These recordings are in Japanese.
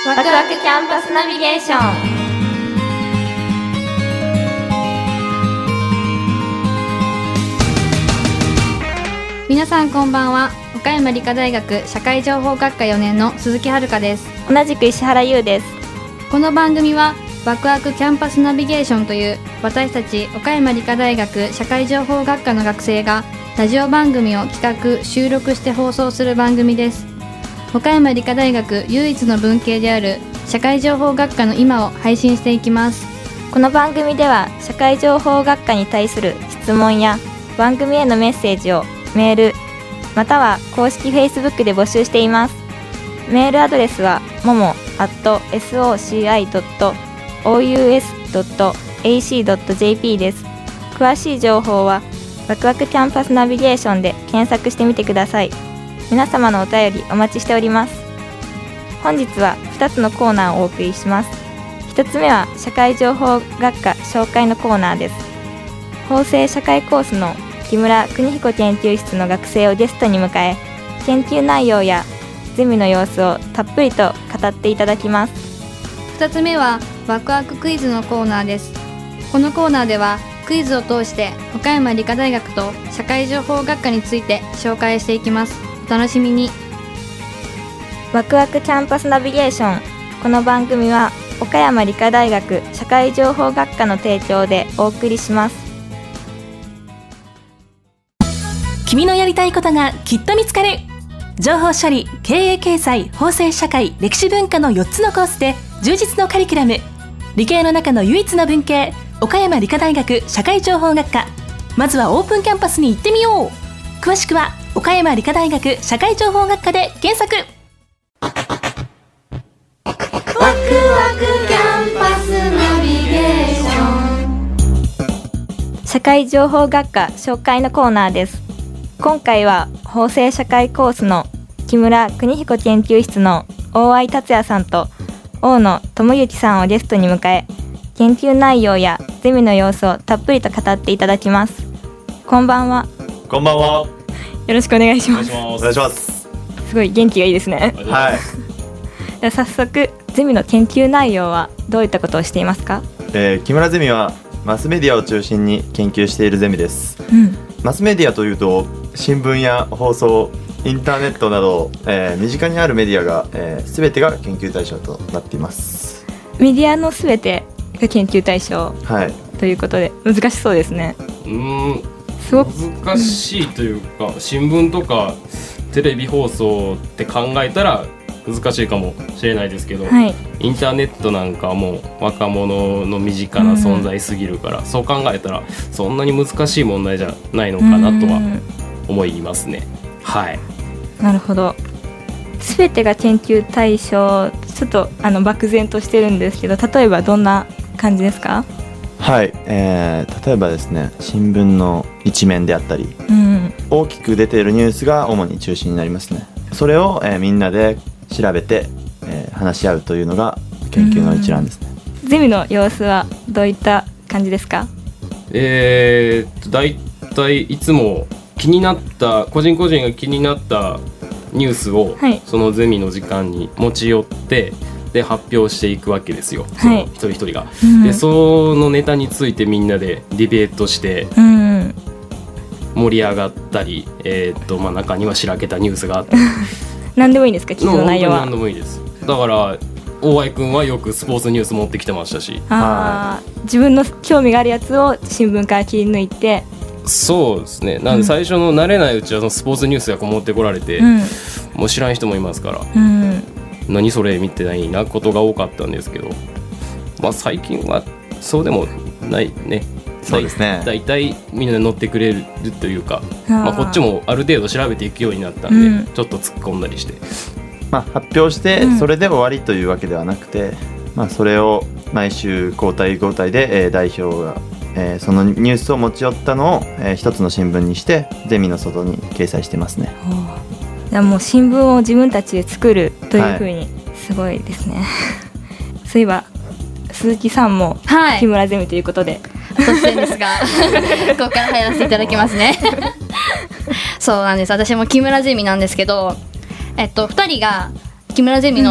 ワクワクキャンパスナビゲーション。 皆さんこんばんは。岡山理科大学社会情報学科4年の鈴木遥です。 同じく石原優です。 この番組はワクワクキャンパスナビゲーションという私たち岡山理科大学社会情報学科の学生がラジオ番組を企画収録して放送する番組です。岡山理科大学唯一の文系である社会情報学科の今を配信していきます。 この番組では社会情報学科に対する質問や番組へのメッセージをメールまたは公式 Facebook で募集しています。メールアドレスはmomo@soci.aus.ac.jp です。詳しい情報はワクワクキャンパスナビゲーションで検索してみてください。皆様のお便りお待ちしております。本日は2つのコーナーをお送りします。1つ目は社会情報学科紹介のコーナーです。法政社会コースの木村邦彦研究室の学生をゲストに迎え、研究内容やゼミの様子をたっぷりと語っていただきます。 2つ目はワクワククイズのコーナーです。このコーナーではクイズを通して岡山理科大学と社会情報学科について紹介していきます。お楽しみに。 ワクワクキャンパスナビゲーション。この番組は岡山理科大学社会情報学科の提供でお送りします。 君のやりたいことがきっと見つかる。情報処理、経営経済、法政社会、歴史文化の4つのコースで充実のカリキュラム。理系の中の唯一の文系、岡山理科大学社会情報学科。まずはオープンキャンパスに行ってみよう。詳しくは岡山理科大学社会情報学科で検索。 ワクワクキャンパスナビゲーション。社会情報学科紹介のコーナーです。今回は法政社会コースの木村邦彦研究室の大合達也さんと大野智之さんをゲストに迎え、研究内容やゼミの様子をたっぷりと語っていただきます。こんばんは。 こんばんは。 よろしくお願いします。 お願いします。 すごい元気がいいですね。 はい。 では早速ゼミの研究内容はどういったことをしていますか？ 木村ゼミはマスメディアを中心に研究しているゼミです。マスメディアというと新聞や放送、インターネットなど、身近にあるメディアが、全てが研究対象となっています。 メディアの全てが研究対象、ということで難しそうですね。 すごく難しいというか、新聞とかテレビ放送って考えたら難しいかもしれないですけど、インターネットなんかはもう若者の身近な存在すぎるから、そう考えたらそんなに難しい問題じゃないのかなとは思いますね。はい。 なるほど。全てが研究対象、ちょっと漠然としてるんですけど、例えばどんな感じですか？ はい、例えばですね、新聞の一面であったり、大きく出ているニュースが主に中心になりますね。それを、みんなで調べて、話し合うというのが研究の一覧ですね。 ゼミの様子はどういった感じですか？ だいたいいつも気になった個人が気になったニュースを、そのゼミの時間に持ち寄ってで発表していくわけですよ、その一人一人が、でそのネタについてみんなでディベートして、盛り上がったり、中にはしらけたニュースがあったり何でもいいんですか？記事の内容は。 何でもいいです。だから大合くんはよくスポーツニュース持ってきてましたし、 自分の興味があるやつを新聞から切り抜いて。 そうですね。なんで最初の慣れないうちはそのスポーツニュースが持ってこられて、もう知らん人もいますから、何それみたいなことが多かったんですけど、最近はそうでもないね。 そうですね。 だいたいみんな乗ってくれるというか、こっちもある程度調べていくようになったんで、ちょっと突っ込んだりして、 発表してそれで終わりというわけではなくて、それを毎週交代で、代表が、そのニュースを持ち寄ったのを、一つの新聞にしてゼミの外に掲載してますね。 じゃあもう新聞を自分たちで作るというふうに、すごいですね。そういえば鈴木さんも木村ゼミということで、 突然ですがここから入らせていただきますねそうなんです。私も木村ゼミなんですけど、2人が木村ゼミの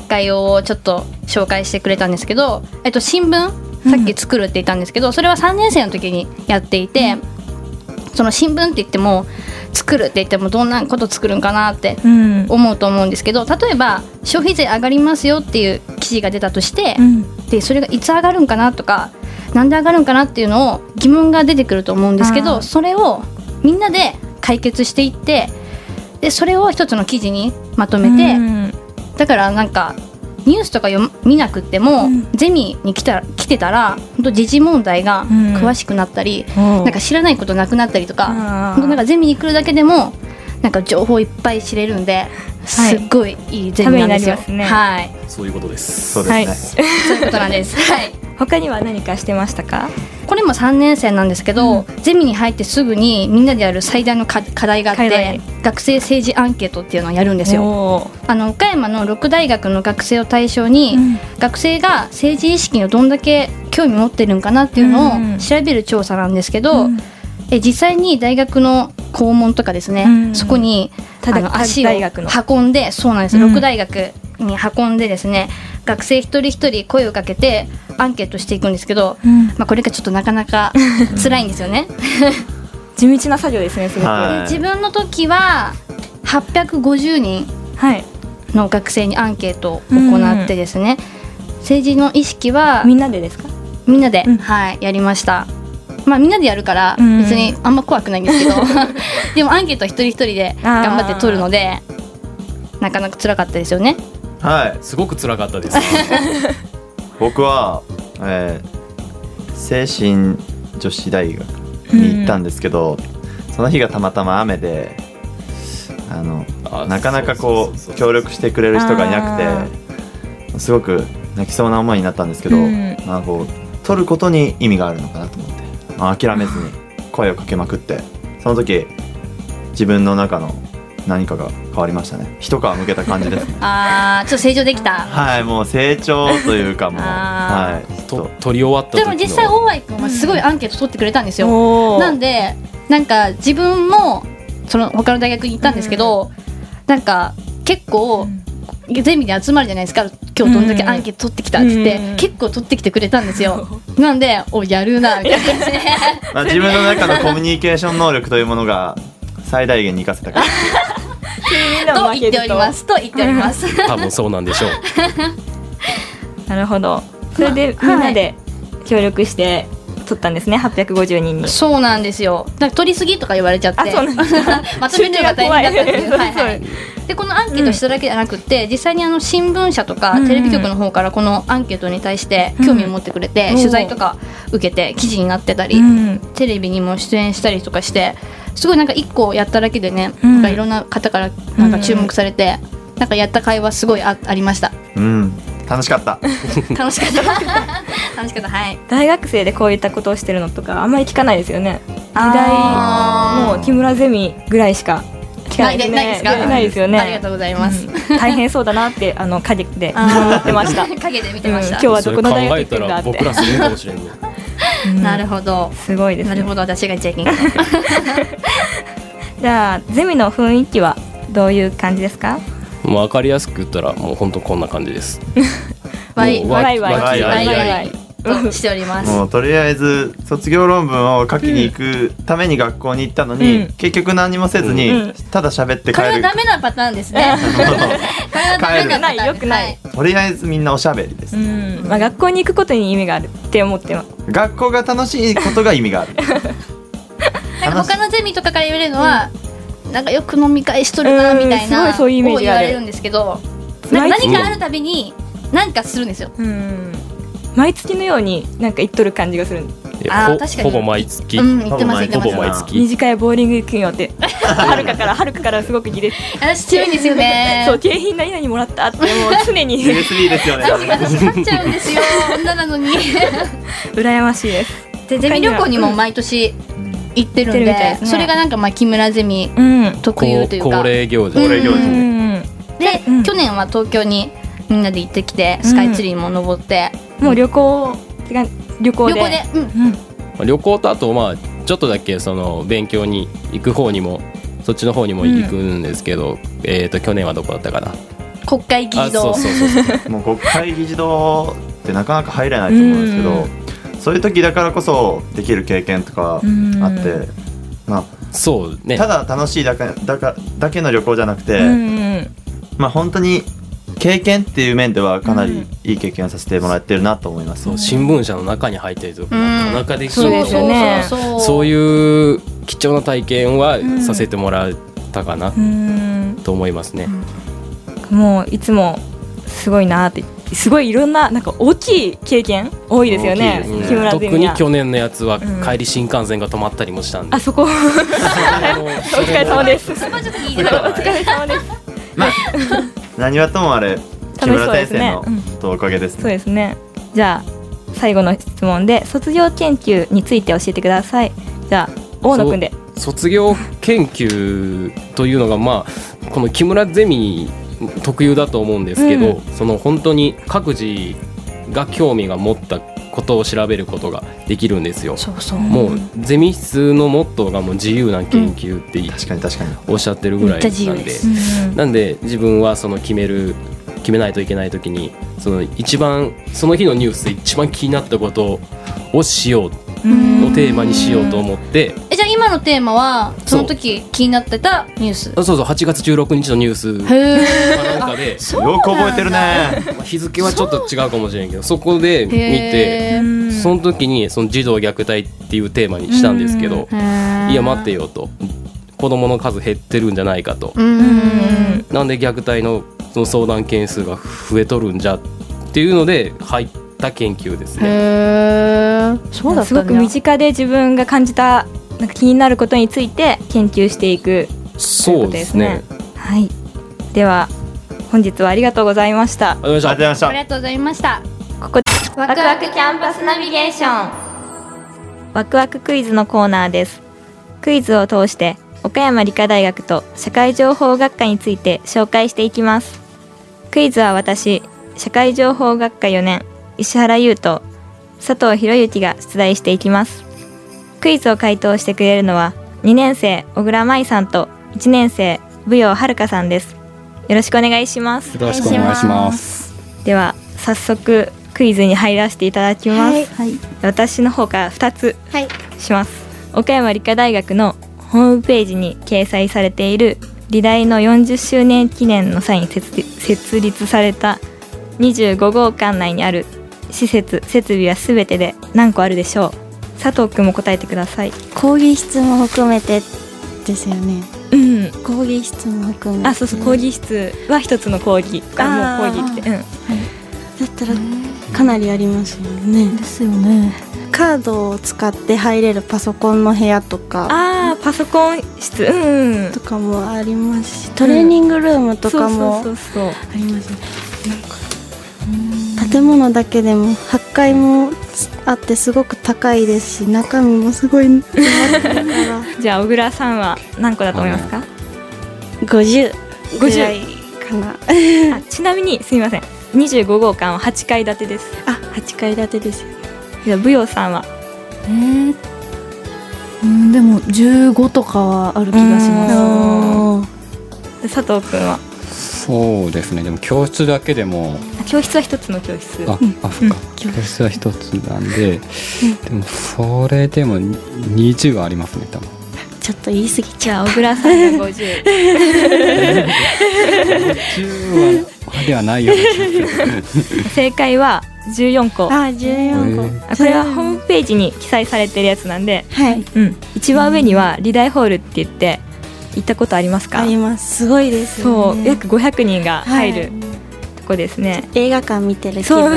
会をちょっと紹介してくれたんですけど、新聞さっき作るって言ったんですけど、それは3年生の時にやっていて、その新聞って言っても作るって言ってもどんなこと作るんかなって思うと思うんですけど、例えば消費税上がりますよっていう記事が出たとして、でそれがいつ上がるんかなとか、なんで上がるんかなっていうのを疑問が出てくると思うんですけど、それをみんなで解決していって、でそれを一つの記事にまとめて、だからなんかニュースとか見なくっても、ゼミに来てたら本当時事問題が詳しくなったり、なんか知らないことなくなったりとか、本当なんかゼミに来るだけでもなんか情報いっぱい知れるんで、すっごいいいゼミなんですよ。はい、 そういうことです。 そうですね、 そういうことなんです。はい。 他には何かしてましたか？ これも3年生なんですけど、ゼミに入ってすぐにみんなでやる最大の課題があって、学生政治アンケートっていうのをやるんですよ。岡山の6大学の学生を対象に、学生が政治意識にどんだけ興味持ってるんかなっていうのを調べる調査なんですけど、実際に大学の校門とかですね、そこに足を運んで、そうなんです、6大学に運んでですね、学生一人一人声をかけてアンケートしていくんですけど、これがちょっとなかなか辛いんですよね。 地道な作業ですね、すごく。 自分の時は850人の学生にアンケートを行ってですね、政治の意識はみんなでですか？ みんなで、やりました。みんなでやるから別にあんま怖くないんですけど、でもアンケートは一人一人で頑張って取るので、なかなか辛かったですよね。 はい、すごく辛かったです。 僕は、精神女子大学に行ったんですけど、その日がたまたま雨で、なかなかこう協力してくれる人がいなくて、すごく泣きそうな思いになったんですけど、こう取ることに意味があるのかなと思って、諦めずに声をかけまくって、その時自分の中の何かが変わりましたね。一皮むけた感じですね。 ちょっと成長できた。 はい、もう成長というかもう、はい、 取り終わった時の。 でも実際大井君はすごいアンケート取ってくれたんですよ。なんでなんか自分もその他の大学に行ったんですけど、なんか結構ゼミで集まるじゃないですか。今日どんだけアンケート取ってきたって言って、結構取ってきてくれたんですよ。なんでやるなみたいな感じで自分の中のコミュニケーション能力というものが最大限に活かせたからと言っております多分そうなんでしょう。 なるほど。それでみんなで協力して取ったんですね、850人に。 そうなんですよ。だから取りすぎとか言われちゃって、まとめるのが大変だったんですよ。でこのアンケートしただけじゃなくて、実際に新聞社とかテレビ局の方からこのアンケートに対して興味を持ってくれて、取材とか受けて記事になってたり、テレビにも出演したりとかして、すごいなんか1個やっただけでね、なんかいろんな方からなんか注目されて、なんかやった会話すごいありました。 楽しかった楽しかったはい。 大学生でこういったことをしてるのとかあんまり聞かないですよね。時代もう木村ゼミぐらいしか聞かないですね。ないですよね。 ありがとうございます。 大変そうだなって陰で見守ってました。 陰で見てました。 今日はどこの大学行ってんだって。 僕らするかもしれんね。 なるほど。 すごいですね。 なるほど、私が言っちゃいけない。 じゃあゼミの雰囲気はどういう感じですか？ もう分かりやすく言ったらもう本当こんな感じです。 ワイワイとしております。 もうとりあえず卒業論文を書きに行くために学校に行ったのに、結局何もせずにただ喋って帰る。 これはダメなパターンですね。これはダメなパターン。 よくない。 とりあえずみんなおしゃべりです。 学校に行くことに意味があるって思ってます。 学校が楽しいことが意味がある。 なんか他のゼミとかから言われるのは、なんかよく飲み会しとるなみたいなを言われるんですけど、何かあるたびに何かするんですよ。 毎月のようになんか行っとる感じがする。 確かにほぼ毎月。 行ってます。 ほぼ毎月。 二次会ボーリング行くんよって。はるかからすごくギレ。 私強いんですよね。 そう、景品何々もらったってもう常に。 USB ですよね。 私なっちゃうんですよ。女なのに。 羨ましいです。 でゼミ旅行にも毎年行ってるんで、それがなんか木村ゼミ特有というか恒例行事。 で、去年は東京にみんなで行ってきて、スカイツリーも登って、 もう旅行で、 旅行とあとちょっとだけその勉強に行く方にもそっちの方にも行くんですけど、去年はどこだったかな。 国会議事堂。 もう国会議事堂ってなかなか入れないと思うんですけど、そういう時だからこそできる経験とかあって、まあそうね、 ただ楽しいだけの旅行じゃなくて、まあ本当に経験っていう面ではかなりいい経験をさせてもらってるなと思います。 そう新聞社の中に入ってるとなかなかできない、 そういう貴重な体験はさせてもらったかなと思いますね。 もういつもすごいなって、すごいいろんななんか大きい経験多いですよね。木村ゼミは特に去年のやつは帰り新幹線が止まったりもしたんで、 あそこお疲れ様です。そこはちょっといいです。お疲れ様です。 まあ何はともあれ木村先生のおかげですね。 そうですね。じゃあ最後の質問で、卒業研究について教えてください。じゃあ大野くんで。 卒業研究というのが、まあこの木村ゼミ特有だと思うんですけど、その本当に各自が興味が持ったことを調べることができるんですよ。もうゼミ室のモットーがもう自由な研究って確かにおっしゃってるぐらいなんで、自分はその決めないといけない時にそのの日のニュースで一番気になったことをしようのテーマにしようと思って。 じゃあ今のテーマはその時気になってたニュース。 そう8月16日のニュースかなんかでよく覚えてるね。 日付はちょっと違うかもしれんけど、そこで見て、その時にその児童虐待っていうテーマにしたんですけど、いや待ってよと、子供の数減ってるんじゃないかと、なんで虐待のその相談件数が増えとるんじゃっていうので入った研究ですね。 そうだったね。すごく身近で自分が感じたなんか気になることについて研究していくということですね。はい。では本日はありがとうございました。 ありがとうございました。 ここでワクワクキャンパスナビゲーション、ワクワククイズのコーナーです。クイズを通して岡山理科大学と社会情報学科について紹介していきます。クイズは私、社会情報学科4年石原優と佐藤博之が出題していきます。クイズを回答してくれるのは2年生小倉舞さんと1年生武陽遥さんです。よろしくお願いします。 よろしくお願いします。 では早速クイズに入らせていただきます。私の方から2つします。岡山理科大学のホームページに掲載されている理大の40周年記念の際に設立された25号館内にある施設設備はすべてで何個あるでしょう。佐藤くんも答えてください。 講義室も含めてですよね。講義室も含めて。 そう講義室は一つの講義がもう講義って、だったらかなりありますよね。 ですよね。 カードを使って入れるパソコンの部屋とか、 パソコン室、 とかもありますし、トレーニングルームとかもありますね。建物だけでも8階もあってすごく高いですし、中身もすごい詰まってるからじゃあ小倉さんは何個だと思いますか ？50ぐらいかなちなみにすみません、25号館は8階建てです。 8階建てですよね。 じゃあ武陽さんはでも15とかはある気がします。 佐藤くんは？ そうですね。でも教室だけでも教室は一つの教室。 そっか、教室は一つなんで、でもそれでも20はありますね多分。 ちょっと言い過ぎちゃう。 小倉さんが50 50はではないような気がする。 正解は14個。 14個。 これはホームページに記載されてるやつなんで、一番上には理大ホールって言って行ったことありますか？ あります。すごいですよね。そう、約500人が入るとこですね。 映画館見てる気分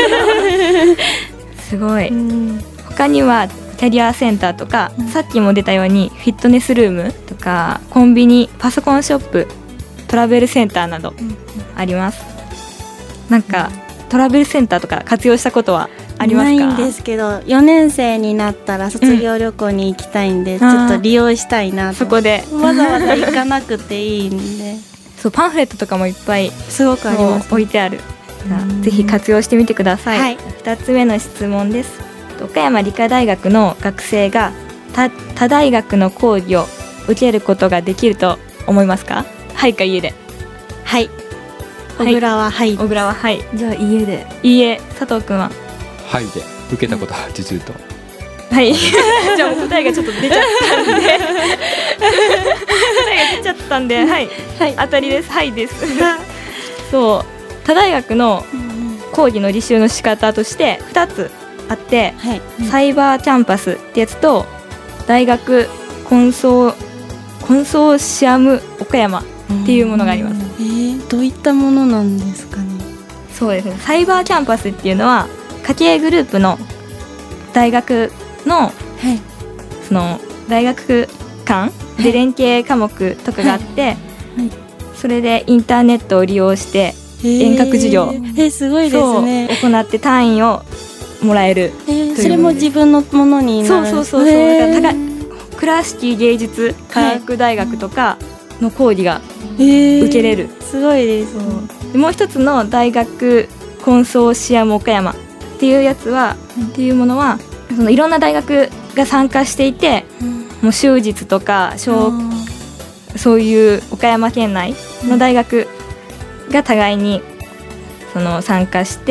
すごい。他にはキャリアセンターとか、さっきも出たようにフィットネスルームとかコンビニ、パソコンショップ、トラベルセンターなどあります。なんかトラベルセンターとか活用したことはありますか？ ないんですけど、4年生になったら卒業旅行に行きたいんで、ちょっと利用したいなと。 そこでわざわざ行かなくていいんでそう、パンフレットとかもいっぱいすごくあります、 置いてある。ぜひ活用してみてください。2つ目の質問です。岡山理科大学の学生が他大学の講義を受けることができると思いますか？はいかいえで。 はい。 小倉ははい。 小倉ははい。 じゃあ家で。 いいえ、佐藤くんははいで受けたことは受注と。 はいじゃあもう答えがちょっと出ちゃったんで答えが出ちゃったんで、はい、はい、当たりです。はいですそう、他大学の講義の履修の仕方として2つあって、はい、サイバーキャンパスってやつと大学コンソーシアム岡山っていうものがあります。 どういったものなんですかね。 そうですね、サイバーキャンパスっていうのは家計グループの大学の、はい、その大学間で連携科目とかがあって、はいはい、それでインターネットを利用して遠隔授業すごいですね行って単位をもらえるという。 それも自分のものになる。 そうだから倉敷芸術科学大学とかの講義が受けれる。 すごいです。 でもう一つの大学コンソーシアム岡山っていうやつは、っていうものはそのいろんな大学が参加していて、もう就実とかそういう岡山県内の大学が互いにその参加して、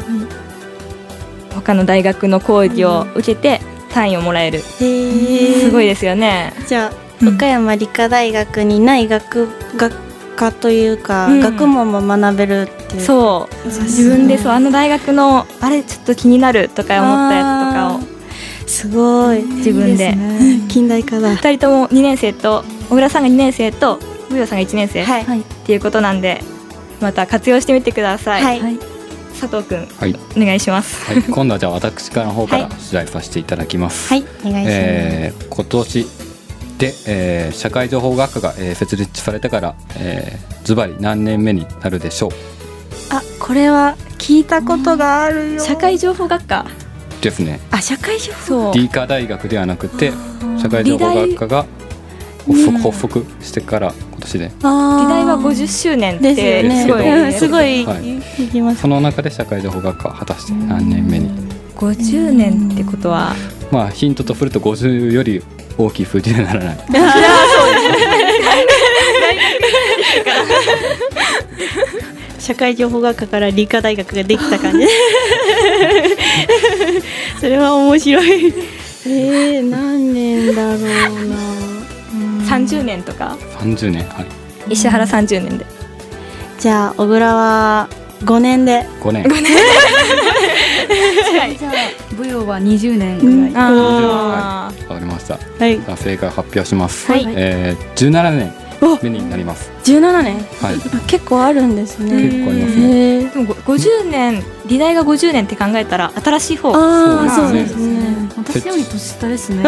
他の大学の講義を受けて単位をもらえる。すごいですよね。 じゃあ、岡山理科大学にない学科というか、学問も学べるっていう。 そう自分であの大学のあれちょっと気になるとか思ったやつとかをすごい自分で、 近代科だ。 2人とも2年生と小倉さんが2年生とブヨさんが1年生、っていうことなんで、また活用してみてください。はい、佐藤くん、はい、お願いします。 はい、今度はじゃあ私からの方から取材させていただきます。 はい、お願いします。 今年で、社会情報学科が、設立されてから、ズバリ何年目になるでしょう。 これは聞いたことがあるよ。 社会情報学科ですね。 社会情報理科大学ではなくて社会情報学科が発足してから今年で、 理大は50周年ってですよね。すごい、 聞きます。その中で社会情報学科は果たして何年目に。 50年ってことは、 まあヒントとすると50より大きい数字にはならない。 社会情報学科から理科大学ができた感じそれは面白い。何年だろうな。 30年とか。 30年、はい。 石原30年で。 じゃあ小倉は5年で。 5年。 じゃあブヨは20年ぐらい。 わかりました。はい。正解発表します。はい。17年目になります。 17年。 はい。 結構あるんですね。 結構ありますね。 でも50年、理大が50年って考えたら新しい方。 そうですね。 私より年下ですね。 考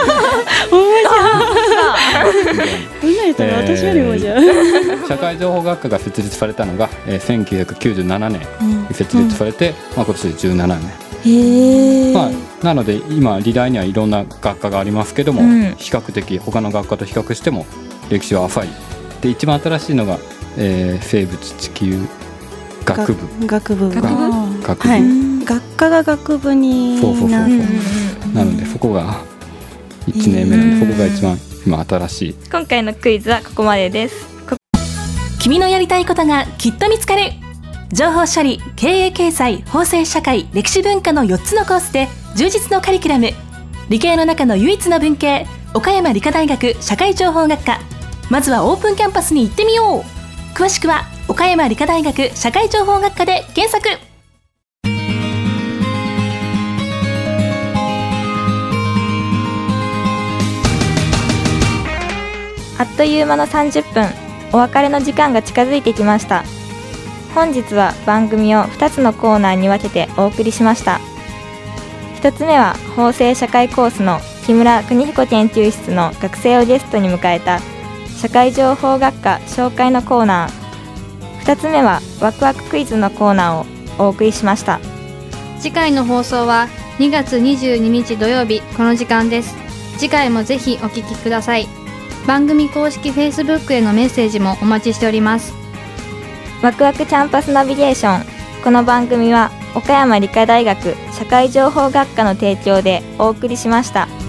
えたら私よりもじゃあ。 社会情報学科が設立されたのが1997年に設立されて、今年で17年。なので今理大にはいろんな学科がありますけども、比較的他の学科と比較しても歴史は浅い。で一番新しいのが、生物地球学部。 学部。 学科が学部になる。 なのでそこが1年目なので、そこが一番今新しい。 今回のクイズはここまでです。 君のやりたいことがきっと見つかる。情報処理、経営経済、法制社会、歴史文化の4つのコースで充実のカリキュラム。理系の中の唯一の文系、岡山理科大学社会情報学科。まずはオープンキャンパスに行ってみよう。詳しくは岡山理科大学社会情報学科で検索。 あっという間の30分、お別れの時間が近づいてきました。本日は番組を2つのコーナーに分けてお送りしました。1つ目は法制社会コースの木村邦彦研究室の学生をゲストに迎えた社会情報学科紹介のコーナー。2つ目はワクワククイズのコーナーをお送りしました。 次回の放送は2月22日土曜日この時間です。次回もぜひお聞きください。番組公式 Facebook へのメッセージもお待ちしております。 ワクワクキャンパスナビゲーション。この番組は岡山理科大学社会情報学科の提供でお送りしました。